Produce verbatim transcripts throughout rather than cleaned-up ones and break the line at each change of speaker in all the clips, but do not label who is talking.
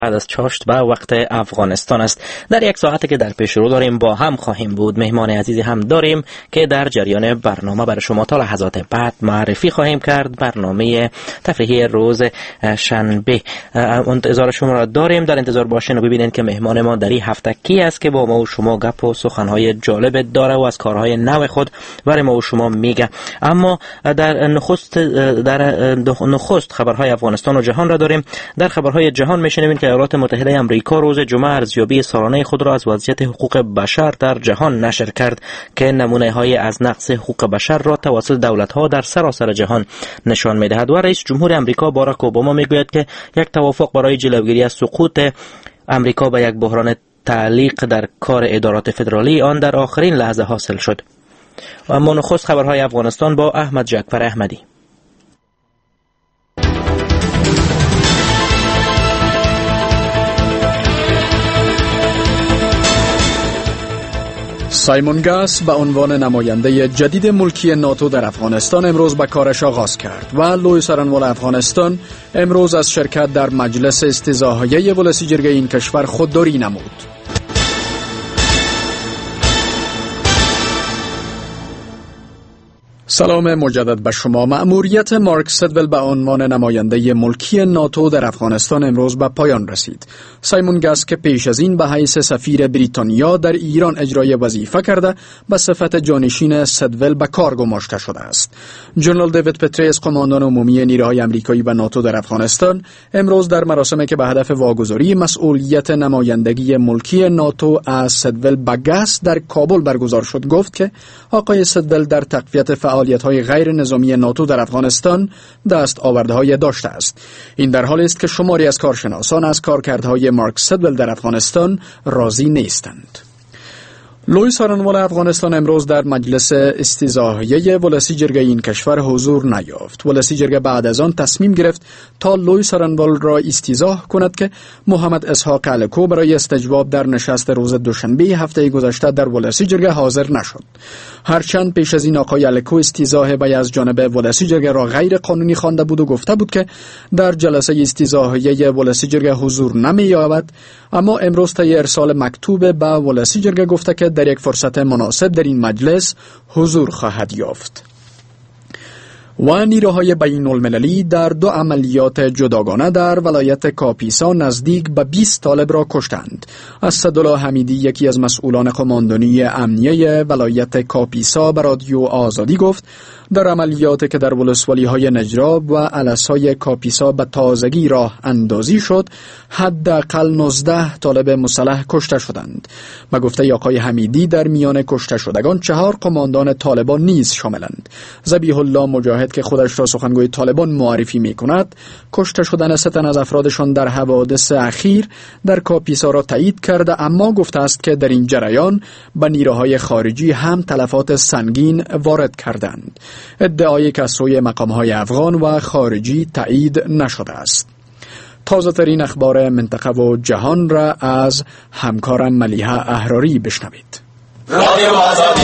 بعد از چاشت به وقت افغانستان است. در یک ساعتی که در پیش رو داریم با هم خواهیم بود. مهمان عزیزی هم داریم که در جریان برنامه برای شما تا لحظات بعد معرفی خواهیم کرد. برنامه تفریحی روز شنبه انتظار شما را داریم. در انتظار باشین و ببینید که مهمان ما در این هفته کی است که با ما و شما گپ و سخنهای جالب داره و از کارهای نو خود برای ما و شما میگه. اما در نخست در نخست خبرهای افغانستان و جهان را داریم. در خبرهای جهان میشنویم که ایالات متحده آمریکا روز جمعه ارزیابی سالانه خود را از وضعیت حقوق بشر در جهان نشر کرد که نمونه‌های از نقض حقوق بشر را توسط دولت‌ها در سراسر جهان نشان می‌دهد. و رئیس جمهور آمریکا باراک اوباما میگوید که یک توافق برای جلوگیری از سقوط آمریکا به یک بحران تعلیق در کار ادارات فدرالی آن در آخرین لحظه حاصل شد. و اما نخست خبرهای افغانستان با احمد جعفر احمدی.
سایمون گاس به عنوان نماینده جدید ملکی ناتو در افغانستان امروز به کارش آغاز کرد و لوی سرانوال افغانستان امروز از شرکت در مجلس استیضاحیه ولسی جرگه این کشور خودداری نمود. سلام مجدد به شما. مأموریت مارک سدول به عنوان نماینده ملکی ناتو در افغانستان امروز به پایان رسید. سایمون گاس که پیش از این به حیث سفیر بریتانیا در ایران اجرای وظیفه کرده به صفت جانشین سدول به کار گماشته شده است. جنرال دیوید پتریس قماندان عمومی نیروهای آمریکایی به ناتو در افغانستان امروز در مراسمی که به هدف واگذاری مسئولیت نمایندگی ملکی ناتو از سدول به گاس در کابل برگزار شد گفت که آقای سدول در تقویت فعالیت‌های غیر نظامی ناتو در افغانستان دست آورده‌های داشته است. این در حالی است که شماری از کارشناسان از کارکردهای مارک سدول در افغانستان راضی نیستند. لوی سرانوال افغانستان امروز در مجلس استیضاحیه ولسی جرگه این کشور حضور نیافت. ولسی جرگه بعد از آن تصمیم گرفت تا لوی سرانوال را استیضاح کند که محمد اسحاق الکو برای استجواب در نشست روز دوشنبه هفته گذشته در ولسی جرگه حاضر نشد. هرچند پیش از این آقای الکو استیضاح بی از جانب ولسی جرگه را غیر قانونی خوانده بود و گفته بود که در جلسه استیضاحیه ولسی جرگه حضور نمی‌یابد، اما امروز طی ارسال مکتوب به ولسی جرگه گفته که در یک فرصت مناسب در این مجلس حضور خواهد یافت. و نیروهای بین المللی در دو عملیات جداگانه در ولایت کاپیسا نزدیک به بیست طالب را کشتند. اسدالله حمیدی یکی از مسئولان قماندانی امنیه ولایت کاپیسا به رادیو آزادی گفت در عملیاتی که در ولسوالی‌های نجراب و علسای کاپیسا به تازگی راه اندازی شد حداقل نوزده طالب مسلح کشته شدند. به گفته آقای حمیدی در میان کشته شدگان چهار قماندان طالبان نیز شاملند. ذبیح الله مجاهد که خودش را سخنگوی طالبان معرفی می کند کشته شدن سه تن از افرادشان در حوادث اخیر در کاپیسا را تایید کرده، اما گفته است که در این جریان به نیروهای خارجی هم تلفات سنگین وارد کردند. ادعای که از سوی مقام‌های افغان و خارجی تایید نشده است. تازه ترین اخبار منطقه و جهان را از همکارم ملیحه احراری بشنوید.
رادیو آزادی.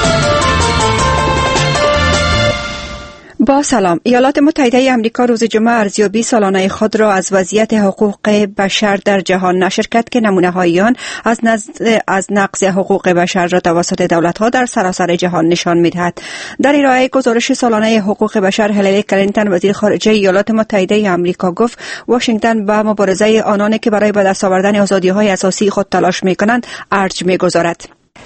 با سلام. ایالات متحده آمریکا روز جمعه ارزیابی سالانه خود را از وضعیت حقوق بشر در جهان نشر کرد که نمونه‌های آن از از نقض حقوق بشر را توسط دولت‌ها در سراسر جهان نشان می‌دهد. در ارائه گزارش سالانه حقوق بشر، هیلاری کلینتون وزیر خارجه ایالات متحده آمریکا گفت واشنگتن به مبارزه آنانی که برای به دست آوردن آزادی‌های اساسی خود تلاش می‌کنند ارج می‌گذارد.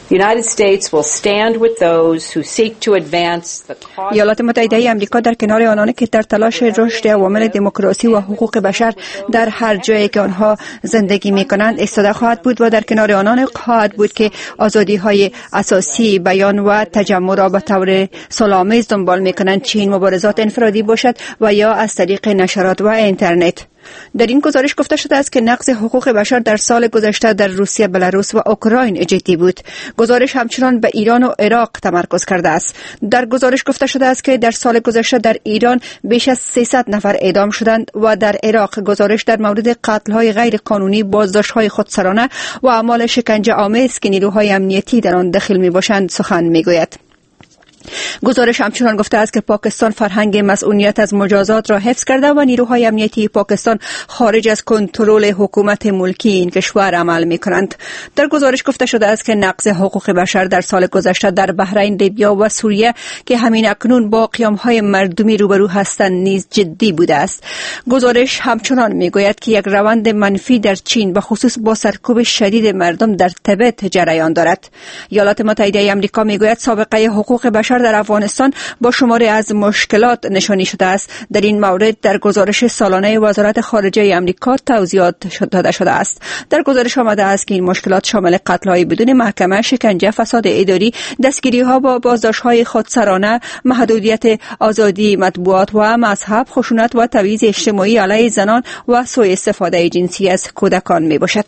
ایالات متحده آمریکا در کنار آنانی که در تلاش رشد عوامل دموکراسی و حقوق بشر در هر جایی که آنها زندگی می‌کنند ایستاده خواهد بود و در کنار آنان خواهد بود که آزادی‌های اساسی بیان و تجمع را به طور صلح‌آمیز دنبال می‌کنند، چه این مبارزات انفرادی باشد و یا از طریق نشرات و اینترنت. در این گزارش گفته شده است که نقض حقوق بشر در سال گذشته در روسیه، بلاروس و اوکراین جدی بود. گزارش همچنان به ایران و عراق تمرکز کرده است. در گزارش گفته شده است که در سال گذشته در ایران بیش از سیصد نفر اعدام شدند و در عراق گزارش در مورد قتل‌های غیر قانونی، بازداشت‌های خودسرانه و اعمال شکنجه آمیز که نیروهای امنیتی در آن دخیل می‌باشند سخن می‌گوید. گزارش همچنان گفته است که پاکستان فرهنگ مسئولیت از مجازات را حفظ کرده و نیروهای امنیتی پاکستان خارج از کنترل حکومت ملکی این کشور عمل می‌کنند. در گزارش گفته شده است که نقض حقوق بشر در سال گذشته در بحرین، لیبیا و سوریه که همین اکنون با قیام‌های مردمی روبرو هستند نیز جدی بوده است. گزارش همچنان می‌گوید که یک روند منفی در چین به خصوص با سرکوب شدید مردم در تبت جریان دارد. ایالات متحده آمریکا می‌گوید سابقه حقوق بشر در افغانستان با شماری از مشکلات نشانی شده است. در این مورد در گزارش سالانه وزارت خارجه آمریکا توضیحات داده شده است. در گزارش آمده است که این مشکلات شامل قتل‌های بدون محکمه، شکنجه، فساد اداری، دستگیری‌ها با بازداشت‌های خودسرانه، محدودیت آزادی مطبوعات و مذهب، خشونت و تبعیض اجتماعی علیه زنان و سوء استفاده جنسی از کودکان میباشد.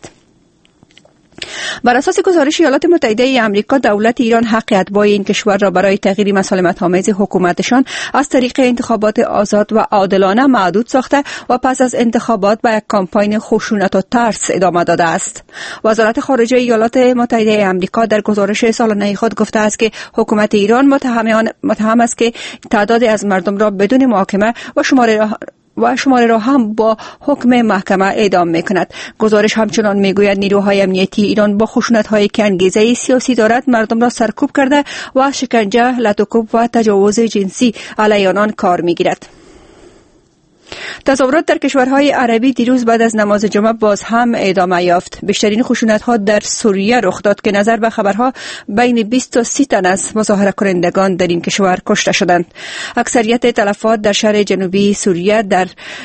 بر اساس گزارش ایالات متحده آمریکا، دولت ایران حق اتباع این کشور را برای تغییر مسالمت‌آمیز حکومتشان از طریق انتخابات آزاد و عادلانه محدود ساخته و پس از انتخابات به یک کمپاین خشونت و ترس ادامه داده است. وزارت خارجه ایالات متحده آمریکا در گزارش سالانه خود گفته است که حکومت ایران متهمان متهم است که تعداد از مردم را بدون محاکمه و شماره و شماره را هم با حکم محکمه اعدام می‌کند. گزارش همچنان می‌گوید نیروهای امنیتی ایران با خشونت‌هایی که انگیزه سیاسی دارد مردم را سرکوب کرده و شکنجه، لطوکوب و تجاوز جنسی علیه آنان کار می‌گیرد. تظاهرات در کشورهای عربی دیروز بعد از نماز جمعه باز هم ادامه یافت. بیشترین خشونت‌ها در سوریه رخ داد که نظر به خبرها بین بیست تا سی تن از مظاهره کنندگان در این کشور کشته شدند. اکثریت تلفات در شهر جنوبی سوریه در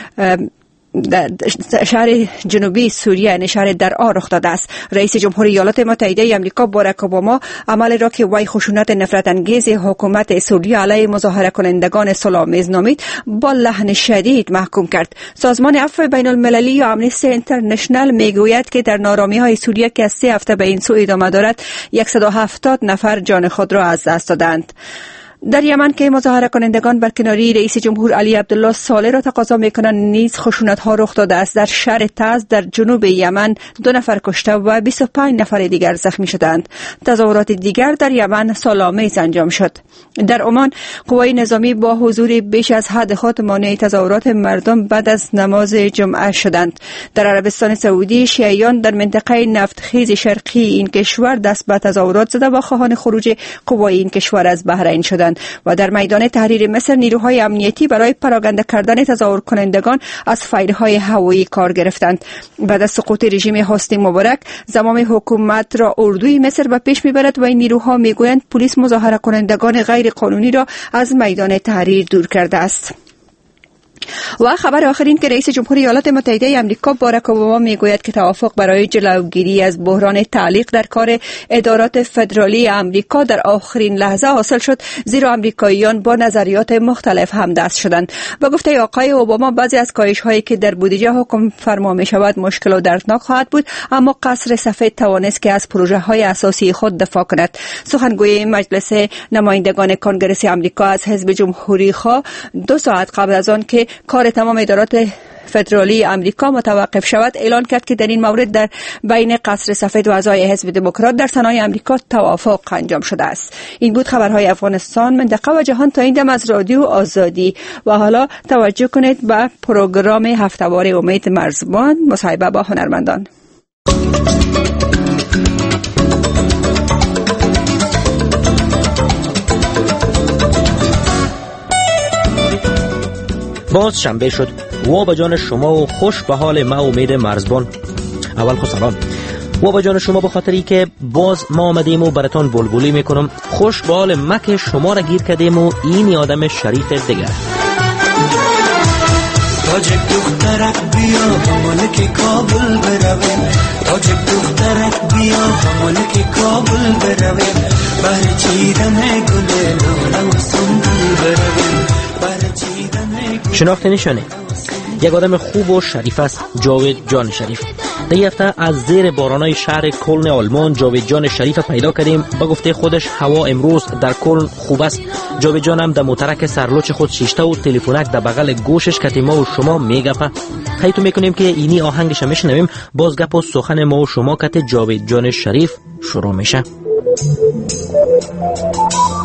در شهر جنوبی سوریه یعنی شهر درعا رخ داده است. رئیس جمهوری ایالات متحده آمریکا باراک اوباما عمل را که وی خشونت نفرت انگیز حکومت سوریه علیه مظاهره کنندگان صلح‌آمیز نامید با لحن شدید محکوم کرد. سازمان عفو بین المللی یا آمنیستی اینترنشنال میگوید که در نارامی‌های سوریه که از سه هفته به این سو ادامه دارد صد و هفتاد نفر جان خود را از دست دادند. در یمن که مظاهره کنندگان بر کناری رئیس جمهور علی عبدالله صالح را تقاضا میکنند نیز خشونت‌ها رخ داده است. در شهر تاز در جنوب یمن دو نفر کشته و بیست و پنج نفر دیگر زخمی شدند. تظاهرات دیگر در یمن صلح‌آمیز انجام شد. در عمان قوای نظامی با حضور بیش از حد خود مانع تظاهرات مردم بعد از نماز جمعه شدند. در عربستان سعودی شیعیان در منطقه نفتخیز شرقی این کشور دست به تظاهرات زده و خواهان خروج قوای این کشور از بحرین شدند و در میدان تحریر مصر نیروهای امنیتی برای پراگنده کردن تظاهر کنندگان از فایرهای هوایی کار گرفتند. بعد از سقوط رژیم حسنی مبارک زمام حکومت را اردوی مصر به پیش میبرد و این نیروها میگویند پلیس مظاهره کنندگان غیر قانونی را از میدان تحریر دور کرده است. و خبر آخرین که رئیس جمهوری ایالات متحده آمریکا باراک اوباما میگوید که توافق برای جلوگیری از بحران تعلیق در کار ادارات فدرالی آمریکا در آخرین لحظه حاصل شد، زیرا آمریکاییان با نظریات مختلف همدست شدند. با گفته آقای اوباما بعضی از کاهش‌هایی که در بودجه حکم فرما می‌شود مشکل و دردناک خواهد بود، اما قصر سفید توانست که از پروژه‌های اساسی خود دفاع کند. سخنگوی مجلس نمایندگان کنگره آمریکا از حزب جمهوری‌خواه دو ساعت قبل از آن که کار تمام ادارات فدرالی آمریکا متوقف شود اعلان کرد که در این مورد در بین قصر سفید و اعضای حزب دموکرات در سنای آمریکا توافق انجام شده است. این بود خبرهای افغانستان، منطقه و جهان تا این دم از رادیو آزادی. و حالا توجه کنید به پروگرام هفته‌وار امید مرزبان، مصاحبه با هنرمندان.
باز شنبه شد و به جان شما و خوش به حال ما امید مرزبان. اول خود سلام و به جان شما به خاطری که باز ما آمدیم و براتون بلبلی میکنم. خوش به حال ما که شما را گیر کردیم و این آدم شریف دیگر.
تاجک دخترک بیا ملک کابل برویم، تاجک دخترک بیا ملک کابل برویم، بر چیدن گل لاله و سنبل برویم، بر چیدن گل.
شناخت نشانه یک آدم خوب و شریف است، جاوید جان شریف. در یک هفته از زیر بارانای شهر کلن آلمان جاوید جان شریف پیدا کردیم. با گفته خودش هوا امروز در کلن خوب است. جاوید جان هم در موترک سرلوچ خود شیشته و تلفنک در بغل گوشش که ما و شما میگفه. خیلی تو میکنیم که اینی آهنگش میشنویم، باز گپ و سخن ما و شما که جاوید جان شریف شروع میشه.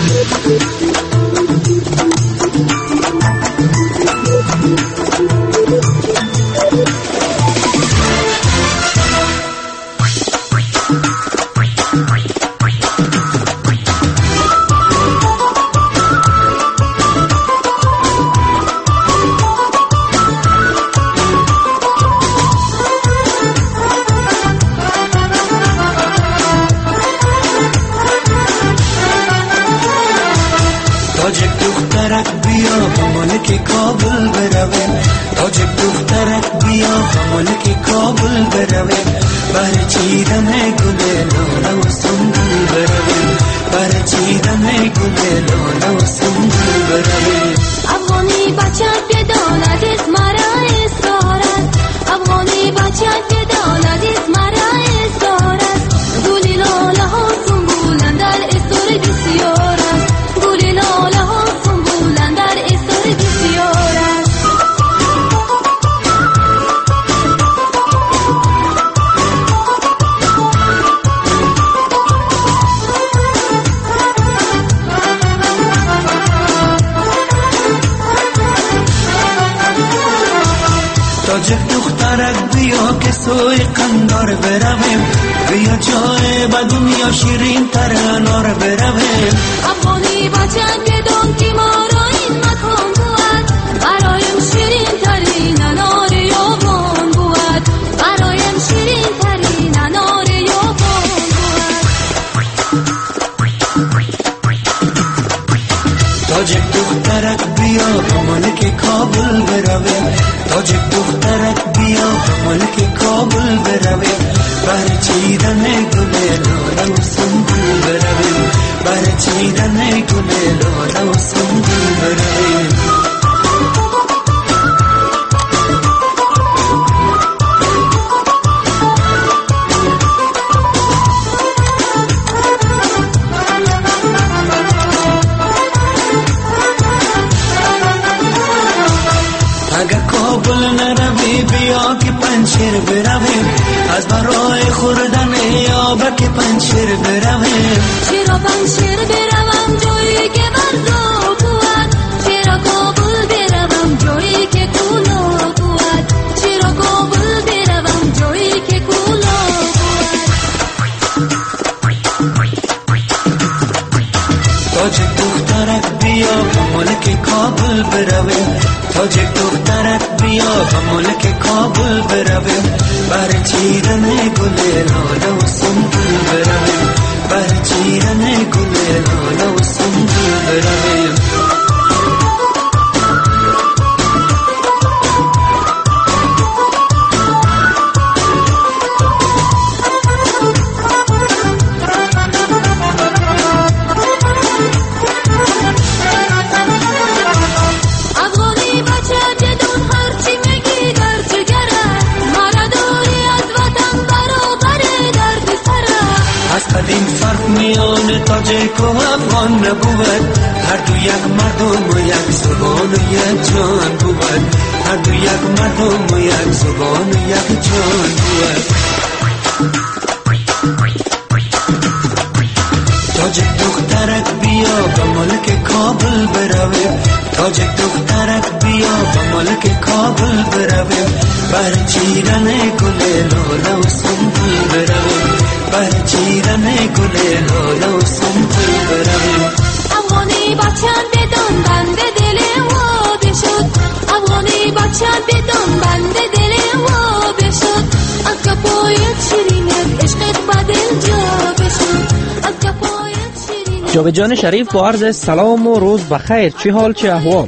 جاویدجان شریف با عرض سلام و روز بخیر. چی حال، چی احوال؟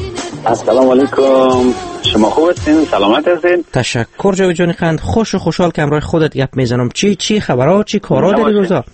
السلام علیکم، شما خوب هستین؟ سلامت هستین؟
تشکر جاویدجان خند، خوش و خوشحال که امروز خودت گپ میزنم. چی چی خبرها، چی کارا در این روزا؟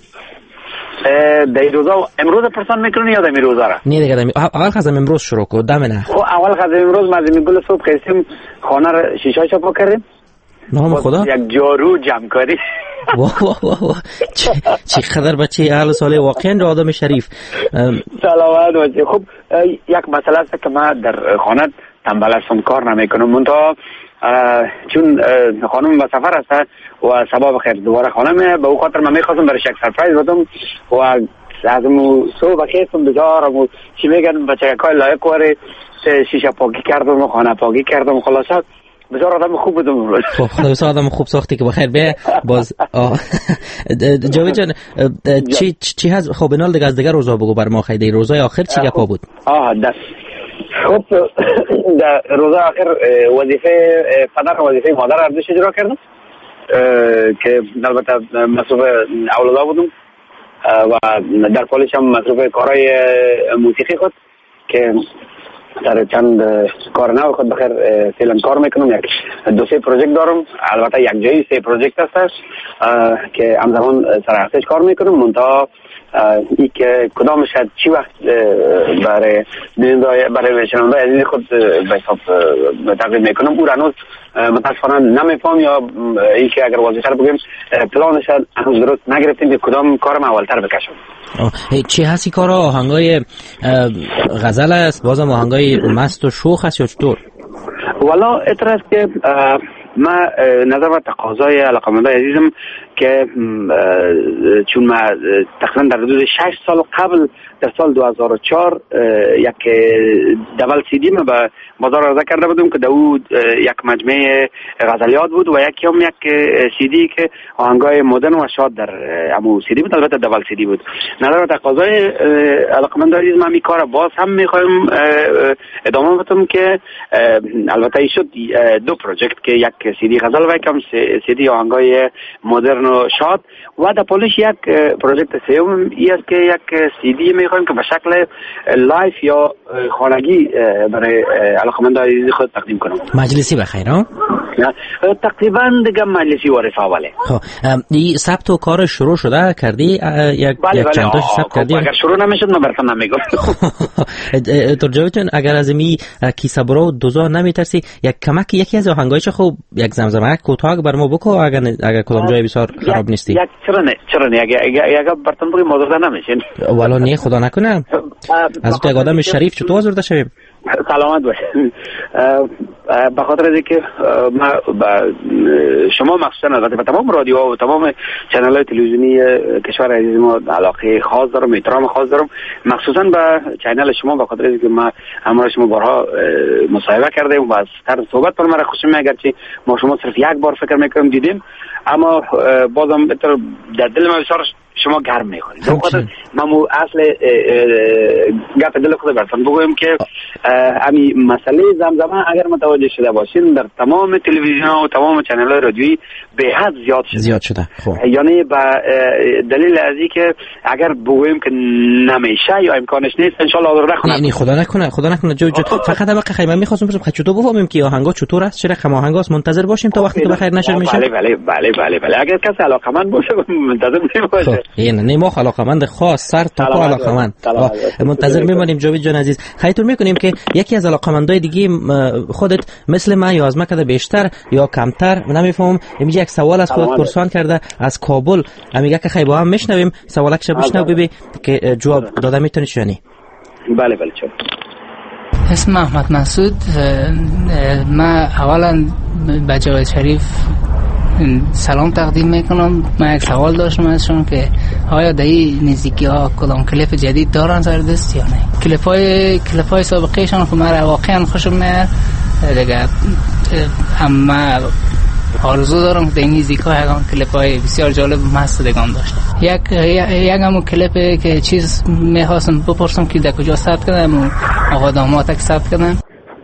در این روزا امروز پرسان میکنی یا در این روزا را؟
نه دیگه دمی. اول خزم امروز شروع کو دم نه.
خب اول خزم امروز ما از گل صبح خستیم، خانه را شیشه چاپ کردیم.
نام خدا؟
یک جارو جمع کردیم.
واه واه واه چی خبر بچه اهل ساله، واقعا آدم شریف.
سلامت باشی. خب یک مسئله است که ما در خانه تنبل هستم، کار نمیکنم، منتها چون خانم به سفر است و سبب خیر دوباره خانه به او خاطر من میخواستم برای یک سرپرایز بدم و از مو صبح خیستم بزارم چی میگن بچه‌کای لایق واره شیشه پاکی کردم و خانه پاکی کردم و خلاصه بسیار آدم خوب بودم.
خب خدا بسیار آدم خوب ساختی که بخیر به باز جاوید جان چی چی هست؟ خب بنال دیگه از دیگه روزا بگو بر ما خیلی روزای آخر چی گپا بود؟
آه دست خب در روزای آخر وظیفه پدر وظیفه مادر ارزش اجرا کردم که البته مصروف اولادا بودم و در پالیش هم مصروف کارهای موسیقی خود که در چند کار نو خود بخیر فعلا کار میکنم. یک دو سه پروژکت دارم، البته یک جایی سه پروژکت هست که همزمان سر ارتش کار میکنم. منتها ای که کدامش چی وقت برای برای شنونده عزیز خود به حساب تقدیم میکنم او هنوز متاسفانه نمیفهم، یا ای که اگر واضح تر بگیم پلانش هنوز درست نگرفتیم که کدام کارم اولتر بکشم.
چی هستی کارا؟ آهنگای غزل است، بازم آهنگای مست و شوخ است یا چطور؟
والا اعتراض که ما نظر و تقاضای علاقمندای عزیزم که چون ما تقریبا در حدود شش سال قبل در سال دو هزار و چهار یک دبل سی دی ما به بازار عرضه کرده بودم که داود یک مجموعه غزلیات بود و یکی هم یک سی دی که آهنگای مدرن و شاد در همون سی دی بود، البته دبل سی دی بود. نظر و تقاضای علاقمندای عزیزم هم این کار باز هم میخوایم ادامه بدم که البته این شد دو پروژکت که یک سی دی غزل و یکم سی دی آهنگای مدرن و شاد و در پولیش یک پروژکت سوم ای است که یک سی دی میخوایم که به شکل لایف یا خانگی برای علاقمندای خود تقدیم کنم.
مجلسی بخیر ها؟
تقریبا دیگه مجلسی و رفاوله.
خب این ثبت و کار شروع شده کردی؟ یک
بله
یک
بله
چند تاش ثبت کردی؟
اگر شروع نمیشد من براتون نمیگم.
تو جاوید جان اگر از می کیسه برو دوزا نمیترسی یک کمک یکی از آهنگایش خوب یک زمزمه کوتاه بر ما بکو اگر اگر کدام جای بسیار خراب نیستی.
یک چرا نه چرا نه اگر اگر براتون بگم موضوع نمیشین.
والا نه خدا نکنه. از تو یک آدم شریف چطور آزرده شویم؟
سلامت باشین. به خاطر اینکه ما شما مخصوصا البته به تمام رادیوها و تمام چنل های تلویزیونی کشور عزیز ما علاقه خاص دارم، احترام خاص دارم، مخصوصا به چنل شما به خاطر اینکه ما همراه شما بارها مصاحبه کردیم و از طرز صحبت پر مرا خوشم میاد، اگرچه ما شما صرف یک بار فکر میکنم دیدیم، اما بازم در دل ما بسیار شما گرم میخورید. به خاطر ما اصل گپ دل خود براتون بگویم که همین مسئله زمزمه اگر متوجه شده باشین در تمام تلویزیون و تمام چنل رادیویی به حد زیاد شده.
زیاد شده. خب
یعنی به دلیل از اینکه اگر بگویم که نمیشه یا امکانش نیست ان شاء الله آزرده کنه.
نه خدا نکنه خدا نکنه جو جو فقط هم خیلی من می‌خواستم بپرسم چطور بفهمیم که آهنگا چطور است، چه رقم آهنگاست، منتظر باشیم تا وقتی که بخیر نشر میشه.
بله بله بله بله بله اگر کسی علاقمند باشه منتظر باشه.
این نه ما علاقمند خاص سر تا پا علاقمند منتظر میمونیم. جاوید جان عزیز خیرتون میکنیم که یکی از علاقمندای دیگه خودت مثل من یا از ما کده بیشتر یا کمتر نمیفهمم میگه یک سوال از خودت پرسان کرده از کابل، میگه که خیلی با هم میشنویم سوالکش بشنو ببین که جواب داده میتونی چونی.
بله بله چون
اسم احمد مسعود. من اولا به جاوید شریف سلام تقدیم میکنم. من یک سوال داشتم ازشون که آیا در این نزدیکی ها کدام کلیپ جدید دارن سر دست یا نه؟ کلیپ های کلیپ های سابقیشان که من واقعا خوشم میاد دیگه، اما آرزو دارم که در این نزدیکی ها هم کلیپ های بسیار جالب و مست دگان داشته. یک یک همون کلیپ که چیز میخواستم بپرسم که در کجا ثبت کردم و آقا داماد که ثبت کردم.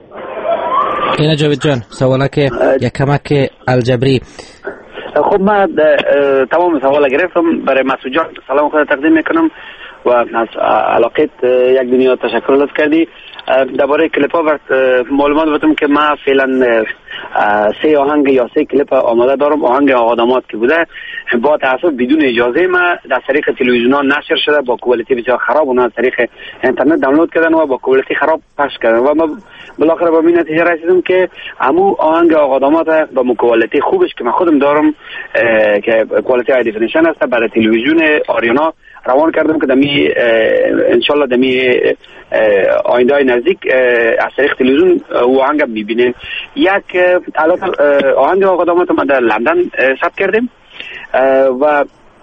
اینا جاوید جان سوالا که یک کمک الجبری.
خب من تمام سوالا گرفتم. برای مسعود جان سلام خود تقدیم میکنم و از علاقت یک دنیا تشکر لطف کردی. درباره کلیپ ها معلومات بدم که من فعلا سه آهنگ یا سه کلیپ آماده دارم. آهنگ آقا داماد که بوده با تاسف بدون اجازه ما در طریق تلویزیون ها نشر شده، با کوالیتی بسیار خراب، اونا از طریق اینترنت دانلود کردن و با کوالیتی خراب پخش کردن و ما بالاخره به این نتیجه رسیدم که همو آهنگ آقا داماد با کوالیتی خوبش که من خودم دارم که کوالیتی های دیفینیشن است برای تلویزیون آریانا روان کردم که دمی انشالله دمی آینده های نزدیک از طریق تلویزیون و آهنگ میبینیم. یک البته آهنگ آقا داماد ما در لندن ثبت کردیم و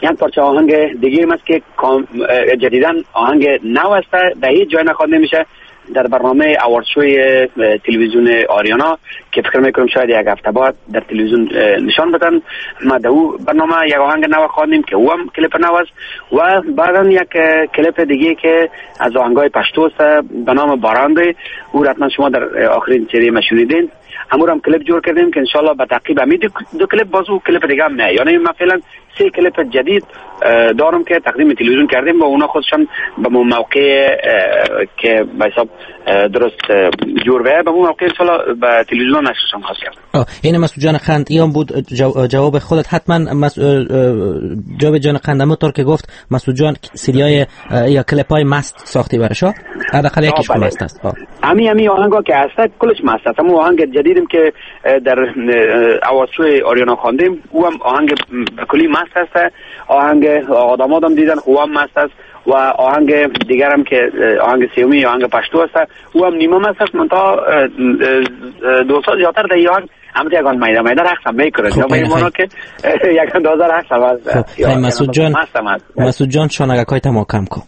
یک پارچه آهنگ دیگه است که جدیداً آهنگ نو است، در هیچ جای نخوانده میشه. در برنامه اوارد شوی تلویزیون آریانا که فکر میکنم شاید یک هفته بعد در تلویزیون نشان بدن، ما در او برنامه یک آهنگ نو خواندیم که او هم کلیپ نو است و بعدا یک کلیپ دیگه که از آهنگای پشتو است به نام بارانده، او حتما شما در آخرین سری ما شنیدین. همون هم کلیپ جور کردیم که انشالله به تعقیب همین دو کلیپ بازو کلیپ دیگه هم نه، یعنی من فعلا سه کلیپ جدید دارم که تقدیم تلویزیون کردیم و اونا خودشان به موقع که به حساب درست جور به به موقع انشالله به تلویزیون نشرشان خواست کرد.
این مسعود جان قند ایام بود جواب خودت حتما مس... جواب جان قند همونطور که گفت مسعود جان سریای یا کلیپای مست ساختی برشا حداقل یکیش مست است.
همین همین آهنگا که هست کلش مست است. همون آهنگ جدیدیم که در اواسطوی آریانا خواندیم او هم آهنگ کلی مست است. آهنگ آدم آدم دیدن او هم مست است و آهنگ دیگر هم که آهنگ سیومی آهنگ پشتو است او هم نیمه مست است. منتها دو سال زیادتر در این آهنگ همه یکان میده میده رقص هم میکنه یا میمونه که یک اندازه رقص هم است.
مسعود جان مسعود جان شانگکای تما کم کن.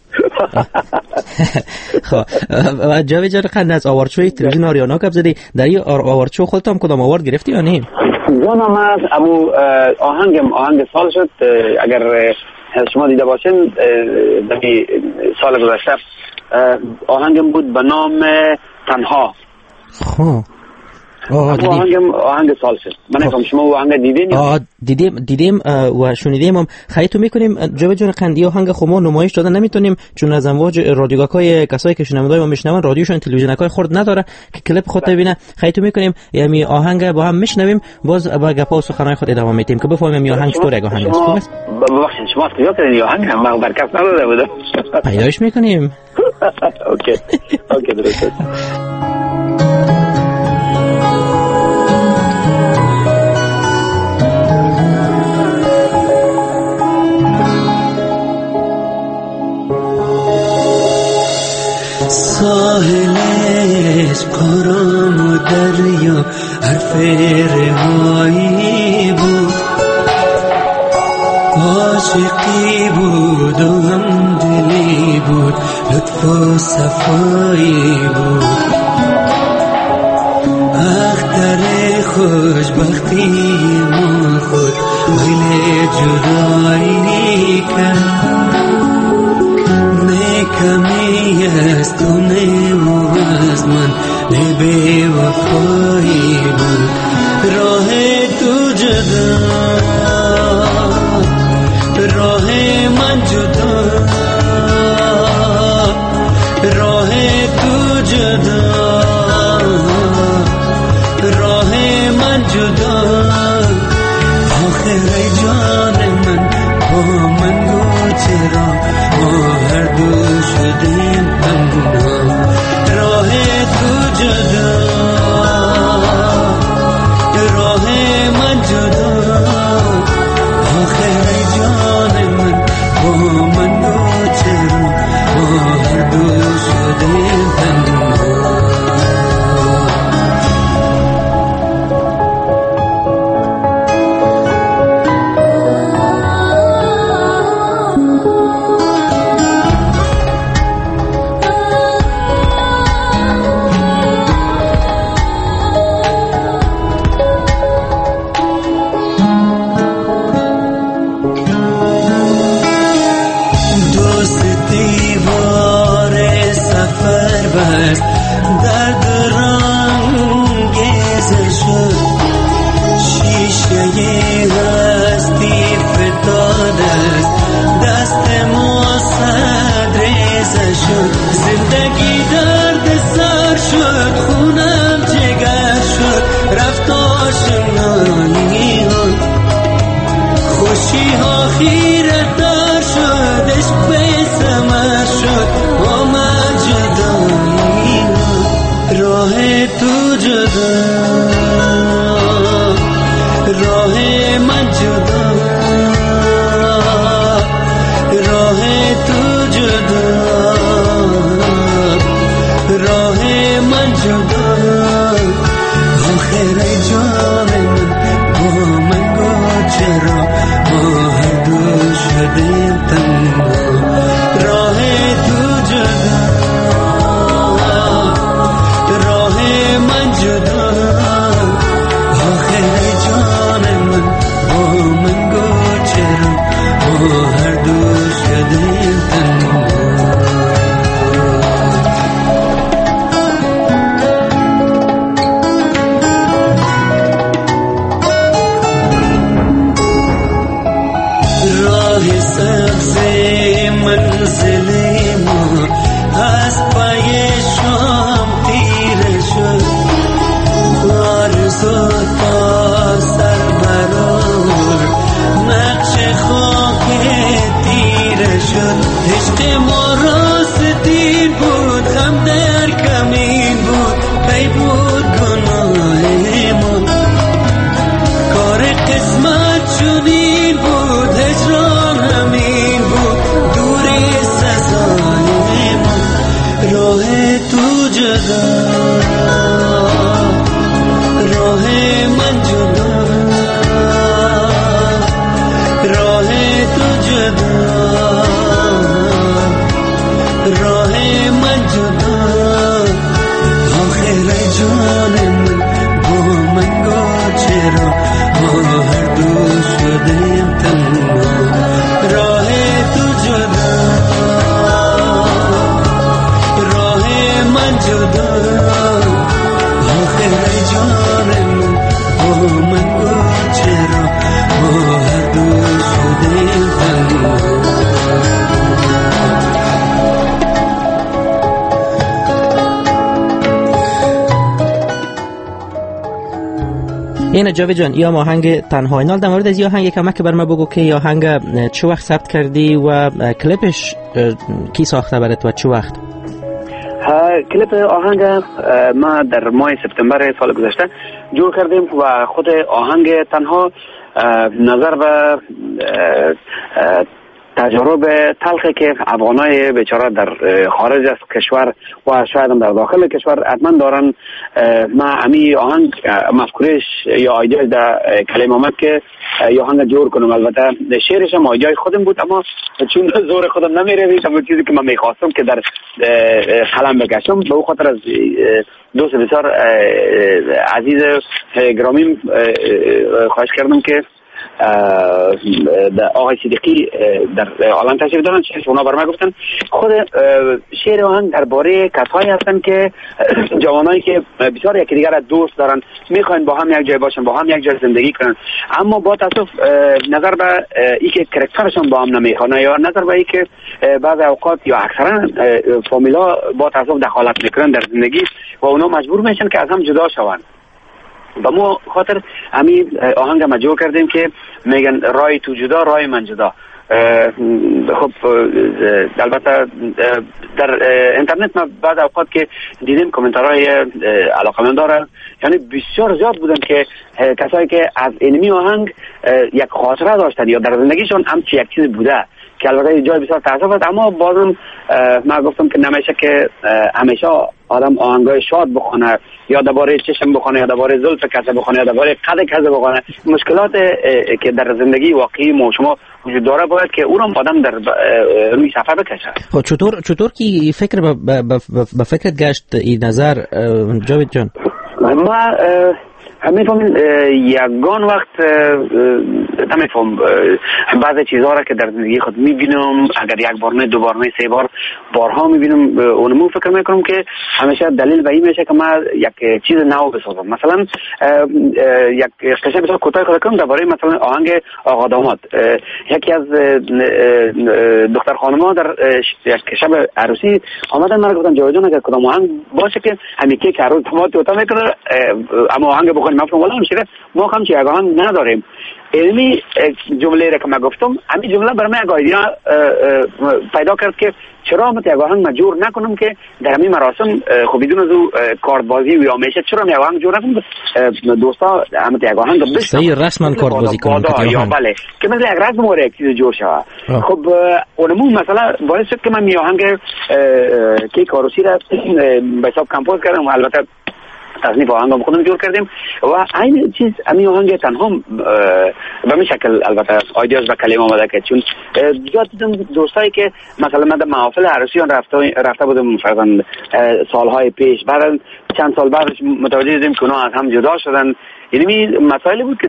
خب جاوید جان قند از آوارچوی تلویزیون آریانا کب زدی، در این آوارچو خودت هم کدام آوارد گرفتی یا نه؟
جانم از امو آهنگم آهنگ سال شد. اگر شما دیده باشین در سال گذشته آهنگم بود به نام تنها.
خب
آهنگ آهنگ سال شد. من نگم شما آهنگ دیدین؟
آه دیدیم دیدیم و شنیدیم هم. خیلی تو میکنیم جاوید جان قندی آهنگ خما نمایش دادن نمیتونیم چون از امواج رادیوگاکای کسایی که شنوندای ما میشنون رادیوشون تلویزیونکای خورد نداره که کلیپ خود ببینه. خیلی تو میکنیم یعنی آهنگ با هم میشنویم باز با گپا و سخنای خود ادامه میدیم که بفهمیم این آهنگ چطور یک آهنگ است. خوب است؟
ببخشید شما کجا کردین آهنگ ما برکت نداده بودم.
پیداش میکنیم.
اوکی اوکی درست.
ساحلش پرام و دریا حرف روایی بود، عاشقی بود و همدلی بود، لطف و صفایی بود، اختر خوشبختی ما خود میل جدایی کرد. کمی از تو نه و از من نه بی وفایی بود. راه تو جدا راه من جدا، راه تو جدا راه من جدا. آخر جان من با من گو چرا ما هر دو شدیم تنها. راه تو جدا راه من جدا. آخر جان من با من گو چرا ما هر دو شدیم تنها. چرا ما هر دو منزل ما از پای شام تیر شد آرزو تا سر برار نقش خاک تیر شد عشق ما راستین بود هم در کمین بود پی بود گناه ما کار قسمت چنین بود هجران همین بود دوری سزای ما راه تو جدا راه من جدا راه تو جدا راه من جدا آخر جان من با من گو چرا ما هر دو شدیم تنها راه تو جدا راه من جدا آخر جان من با من گو چرا ما هر دو شدیم تنها
این جاوید جان یا آهنگ تنها اینال در مورد از یا آهنگ کمک بر ما بگو که یا آهنگ چه وقت ثبت کردی و کلیپش کی ساخته برات و چه وقت؟
کلیپ آهنگ ما در ماه سپتامبر سال گذشته جور کردیم و خود آهنگ تنها نظر به تجارب تلخی که افغانای بیچاره در خارج از کشور و شاید هم در داخل کشور حتما دارن. ما امی آهنگ مفکورش یا آیدیاش در کلمه آمد که یا آهنگ جور کنم. البته شعرش هم آیدیای خودم بود اما چون زور خودم نمیره همون چیزی که من میخواستم که در قلم بکشم به او خاطر از دوست بسیار عزیز گرامی خواهش کردم که آقای صدیقی در آلمان تشریف دارن اونا بر ما گفتن خود شعر آهنگ درباره کسایی هستن که جوانایی که بسیار یکی دیگر دوست دارن میخواین با هم یک جای باشن با هم یک جای زندگی کنن اما با تاسف نظر به ای که کرکترشون با هم نمیخونه یا نظر به ای که بعض اوقات یا اکثرا فامیلا با تاسف دخالت میکنن در زندگی و اونا مجبور میشن که از هم جدا شون. با ما خاطر همین آهنگ ما جور کردیم که میگن رای تو جدا رای من جدا. خب البته در اینترنت ما بعد اوقات که دیدیم کامنتارهای علاقمند داره یعنی بسیار زیاد بودن که کسایی که از اینمی آهنگ یک خاطره داشتن یا در زندگیشون همچی یک چیز بوده که البته جای بسیار تاسف است اما بازم من گفتم که نمیشه که همیشه آدم آهنگای شاد بخونه یا درباره چشم بخونه یا درباره زلف کسی بخونه یا درباره قد کسی بخونه. مشکلات که در زندگی واقعی ما شما وجود داره باید که اونم آدم در روی صفحه بکشه.
خب چطور چطور که فکر به فکرت گشت این نظر جاوید جان؟
ما میفهمین یگان وقت نمیفهم بعضی چیزها را که در زندگی خود میبینم اگر یک بار نه دو بار نه سه بار بارها میبینم اونمو فکر میکنم که همیشه دلیل به این میشه که ما یک چیز نو بسازم. مثلا یک قصه بسیار کوتاه خود کنم درباره مثلا آهنگ آقا داماد. یکی از دختر خانم‌ها در یک شب عروسی آمدن من گفتن جاوید جان اگر کدام آهنگ باشه که همین که عروس داماد تو میکنه اما آهنگ بخونیم ما ولی همشه ما هم چه آهنگ نداریم. علمی جمله را که من گفتم همین جمله برای من آیدیا پیدا کرد که چرا من یک آهنگ مجبور نکنم که در همین مراسم خب بدون از او کارت بازی و همیشه چرا من یک آهنگ جور نکنم دوستا هم یک آهنگ بشه
صحیح رسما کارت بازی کنم
یا بله که مثل یک رسم و یک چیز جور شود. خب اونمون مثلا باعث شد که من می آهنگ که کاروسی را به حساب کمپوز کردم و البته تصنیف آهنگ خودم جور کردیم و این چیز همین آهنگ تنها به این شکل البته آیدیاش به کلمه آمده که چون زیاد دیدم دوستایی که مثلا من در محافل عروسیان رفته رفته بودم فرضاً سالهای پیش بعد چند سال بعدش متوجه دیدیم که اونا از هم جدا شدن. یعنی مسائلی بود که